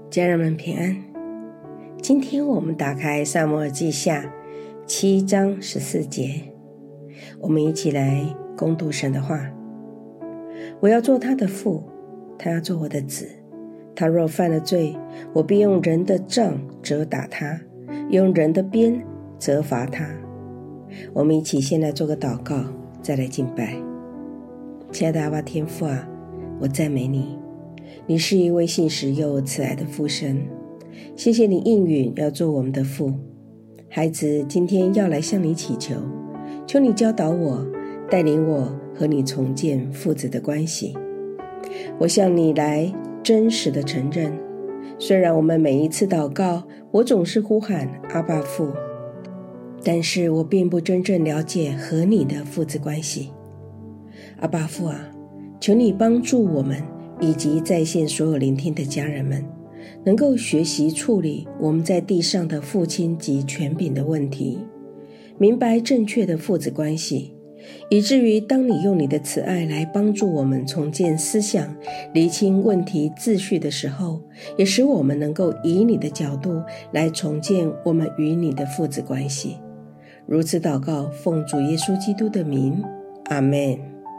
家人们平安。今天我们打开撒母耳记下7章14节，我们一起来攻读神的话。我要做他的父，他要做我的子。他若犯了罪，我必用人的杖责打他，用人的鞭责罚他。我们一起先来做个祷告，再来敬拜。亲爱的阿爸天父啊，我赞美你，你是一位信实又慈爱的父神。谢谢你应允要做我们的父。孩子今天要来向你祈求，求你教导我，带领我和你重建父子的关系。我向你来真实的承认，虽然我们每一次祷告我总是呼喊阿爸父，但是我并不真正了解和你的父子关系。阿爸父啊，求你帮助我们以及在线所有聆听的家人们，能够学习处理我们在地上的父亲及权柄的问题，明白正确的父子关系，以至于当你用你的慈爱来帮助我们重建思想，厘清问题秩序的时候，也使我们能够以你的角度来重建我们与你的父子关系。如此祷告，奉主耶稣基督的名，阿们。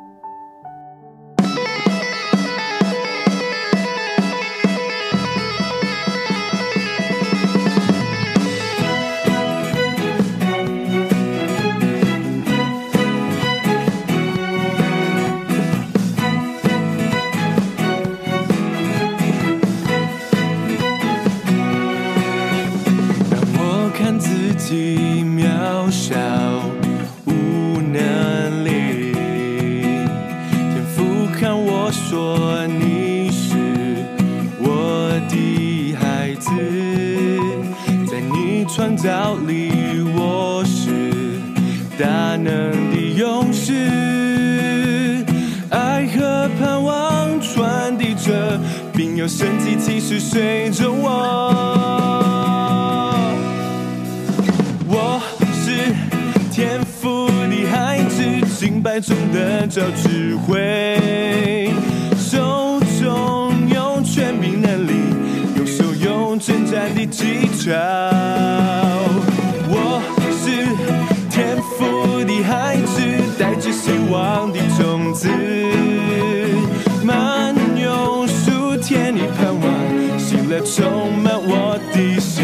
渺小无能力，天父看我说你是我的孩子，在你创造里我是大能的勇士，爱和盼望传递着，并有神迹奇事随着我。天赋的孩子，敬拜中得着智慧，手中有权柄能力，右手有征战的技巧。我是天赋的孩子，带着希望的种子，满有属天的盼望，喜乐充满我的心。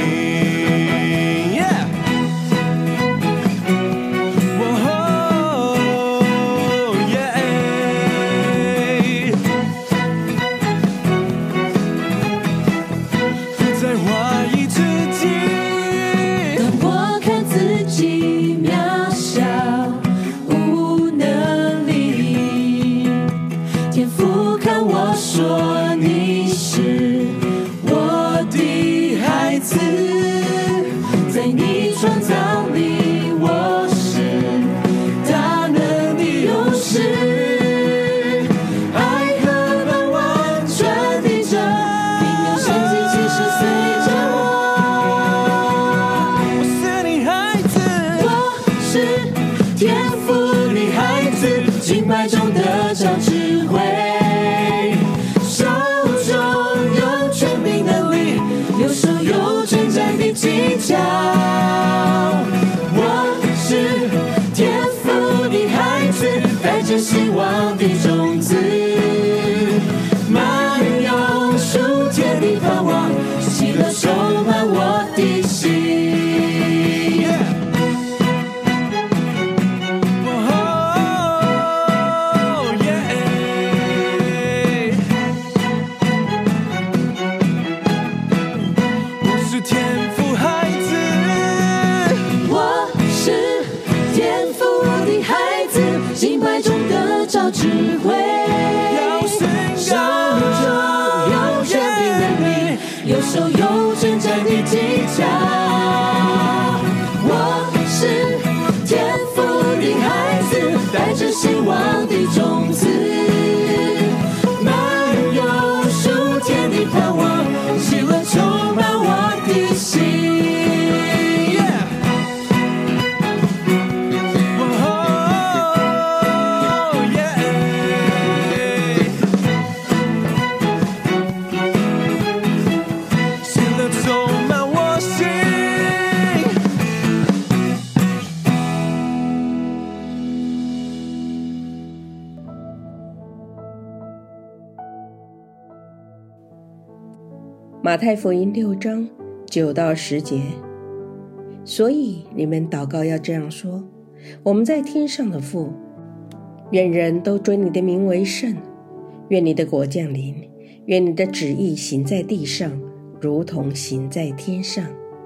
敬拜中得着智慧，手中有权柄能力，右手有征战的技巧。我是天赋的孩子，带着希望的种子，满有属天的盼望，喜乐充满我的心。智慧，手中有权柄能力，右手有征战的技巧。我是天赋的孩子，带着希望的种子，满有属天的盼望，喜乐充满我的心。 马太福音6章9到10节，所以你们祷告要这样说：我们在天上的父，愿人都尊你的名为圣，愿你的国降临，愿你的旨意行在地上，如同行在天上。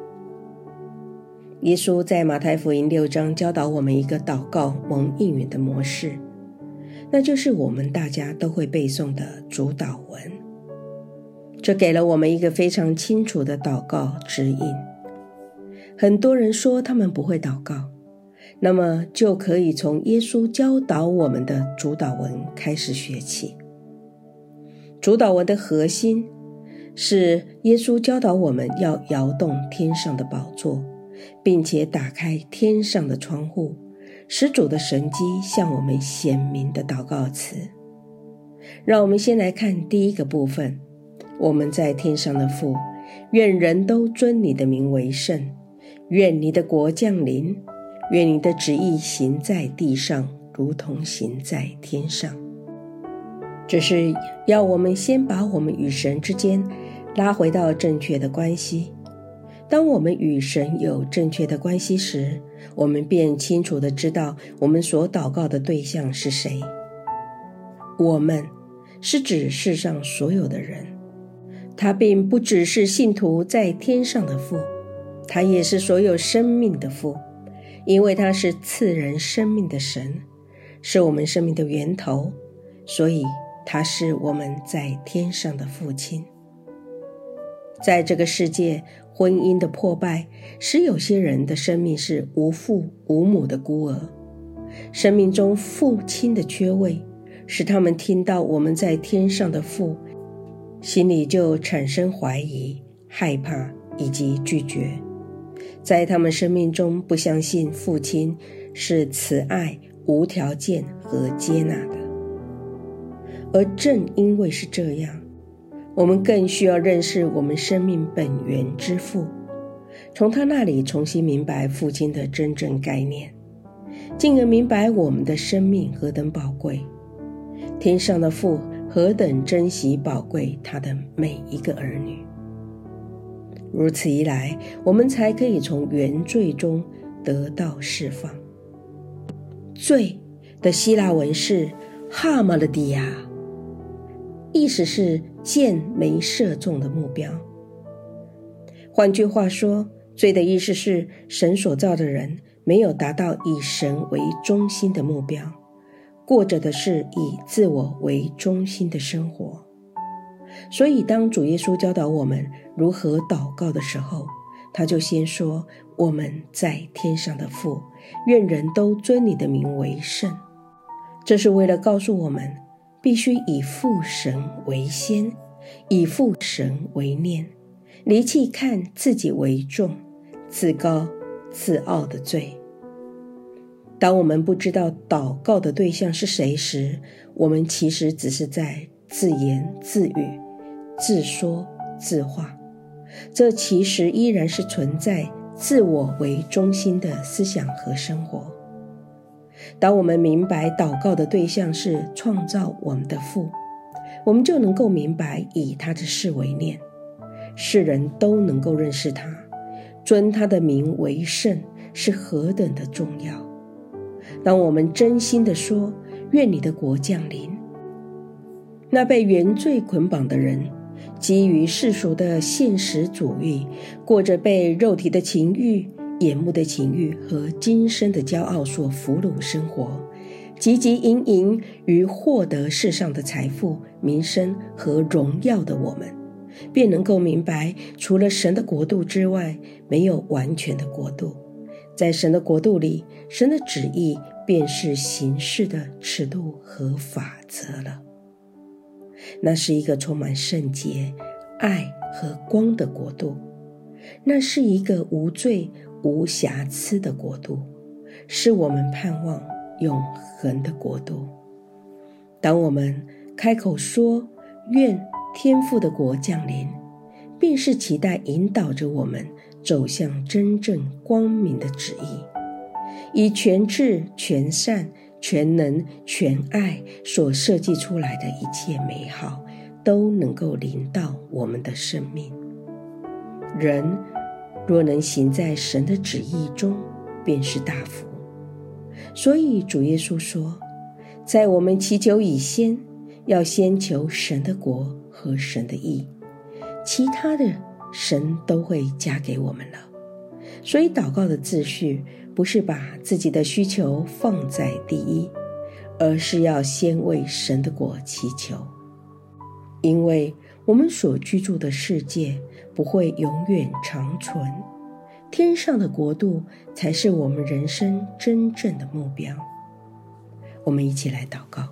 耶稣在马太福音6章教导我们一个祷告蒙应允的模式，那就是我们大家都会背诵的主祷文。这给了我们一个非常清楚的祷告指引。很多人说他们不会祷告，那么就可以从耶稣教导我们的主祷文开始学起。主祷文的核心是耶稣教导我们要摇动天上的宝座，并且打开天上的窗户，使主的神迹向我们显明的祷告词。让我们先来看第一个部分：我们在天上的父，愿人都尊你的名为圣，愿你的国降临，愿你的旨意行在地上，如同行在天上。这是要我们先把我们与神之间拉回到正确的关系。当我们与神有正确的关系时，我们便清楚地知道我们所祷告的对象是谁。我们是指世上所有的人，他并不只是信徒在天上的父，他也是所有生命的父，因为他是赐人生命的神，是我们生命的源头，所以他是我们在天上的父亲。在这个世界，婚姻的破败使有些人的生命是无父无母的孤儿，生命中父亲的缺位使他们听到我们在天上的父，心里就产生怀疑、害怕以及拒绝。在他们生命中不相信父亲是慈爱、无条件和接纳的。而正因为是这样，我们更需要认识我们生命本源之父，从他那里重新明白父亲的真正概念，进而明白我们的生命何等宝贵，天上的父何等珍惜宝贵他的每一个儿女。如此一来，我们才可以从原罪中得到释放。罪的希腊文是哈马勒迪亚，意思是箭没射中的目标。换句话说，罪的意思是神所造的人没有达到以神为中心的目标，过着的是以自我为中心的生活。所以当主耶稣教导我们如何祷告的时候，他就先说：我们在天上的父，愿人都尊你的名为圣。这是为了告诉我们必须以父神为先，以父神为念，离弃看自己为重、自高自傲的罪。当我们不知道祷告的对象是谁时，我们其实只是在自言自语、自说自话，这其实依然是存在自我为中心的思想和生活。当我们明白祷告的对象是创造我们的父，我们就能够明白以他的事为念，世人都能够认识他，尊他的名为圣是何等的重要。当我们真心地说愿你的国降临，那被原罪捆绑的人基于世俗的现实主义，过着被肉体的情欲、眼目的情欲和今生的骄傲所俘虏生活，汲汲营营于获得世上的财富、名声和荣耀的我们，便能够明白，除了神的国度之外，没有完全的国度。在神的国度里，神的旨意便是行事的尺度和法则了。那是一个充满圣洁、爱和光的国度，那是一个无罪无瑕疵的国度，是我们盼望永恒的国度。当我们开口说愿天父的国降临，便是期待引导着我们走向真正光明的旨意，以全智、全善、全能、全爱所设计出来的一切美好，都能够临到我们的生命。 人若能行在神的旨意中，便是大福。所以主耶稣说，在我们祈求以先，要先求神的国和神的义，其他的神都会加给我们了。所以祷告的秩序不是把自己的需求放在第一，而是要先为神的国祈求。因为我们所居住的世界不会永远长存，天上的国度才是我们人生真正的目标。我们一起来祷告。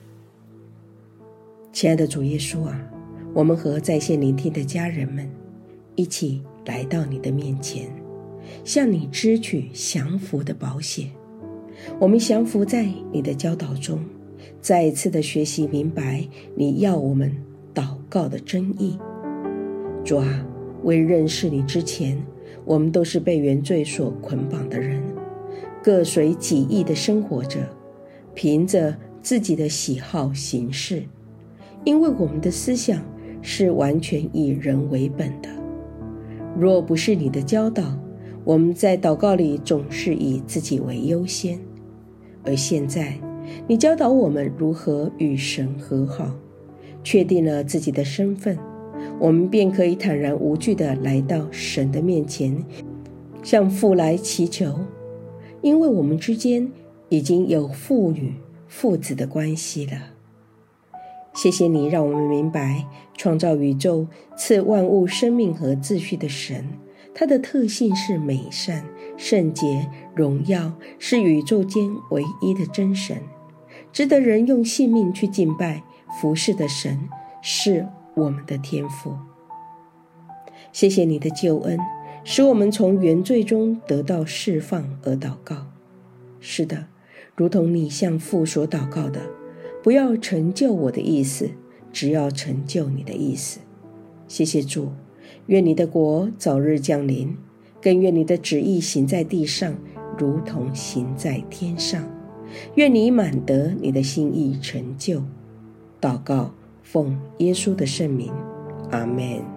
亲爱的主耶稣啊，我们和在线聆听的家人们一起来到你的面前，向你支取降服的保险。我们降服在你的教导中，再一次的学习明白你要我们祷告的真意。主啊，未认识你之前，我们都是被原罪所捆绑的人，各随己意的生活着，凭着自己的喜好行事，因为我们的思想是完全以人为本的。若不是你的教导，我们在祷告里总是以自己为优先。而现在你教导我们如何与神和好，确定了自己的身份，我们便可以坦然无惧地来到神的面前，向父来祈求，因为我们之间已经有父女父子的关系了。谢谢你让我们明白，创造宇宙赐万物生命和秩序的神，他的特性是美善、圣洁、荣耀，是宇宙间唯一的真神，值得人用性命去敬拜服侍的神，是我们的天父。谢谢你的救恩，使我们从原罪中得到释放而祷告。是的，如同你向父所祷告的，不要成就我的意思，只要成就你的意思。谢谢主，愿你的国早日降临，更愿你的旨意行在地上，如同行在天上。愿你满得你的心意成就。祷告，奉耶稣的圣名，阿们。